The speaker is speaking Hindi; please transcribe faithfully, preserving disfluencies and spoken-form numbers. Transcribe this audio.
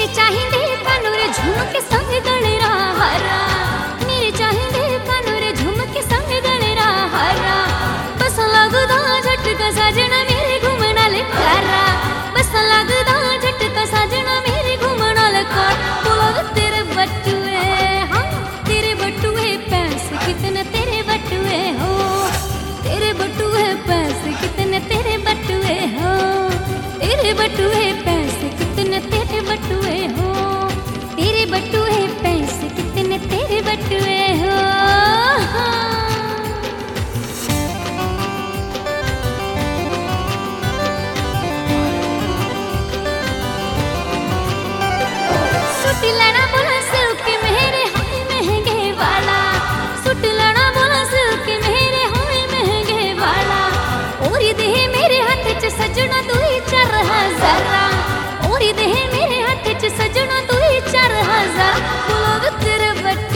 चाहिए कानूरे झुमके संग गणरा हरा, मेरे चाहिए कानूरे झुमके संग गणरा हरा। बस लगदा झटका साजना मेरे घूमना ले करा, बस लगदा झटका साजना मेरे घूमना ले कर। बोला तेरे बटुए, हाँ तेरे बटुए पैसे कितने तेरे बटुए हो, तेरे बटुए पैसे कितने तेरे बटुए हो, तेरे बटुए पैसे कितने तेरे बटुए हो, तेरे बटुए पैसे कितने तेरे बटुए हो। सूट लेना बोला सिल्क मेरे हाय महंगे वाला, सूट लेना बोला सिल्क मेरे हाय महंगे वाला। और ये दे मेरे हाथ च सजना तू ही चार हजारा, और ये दे मेरे हाथ च सजना तू ही चार हजार। बोलो तेरे बट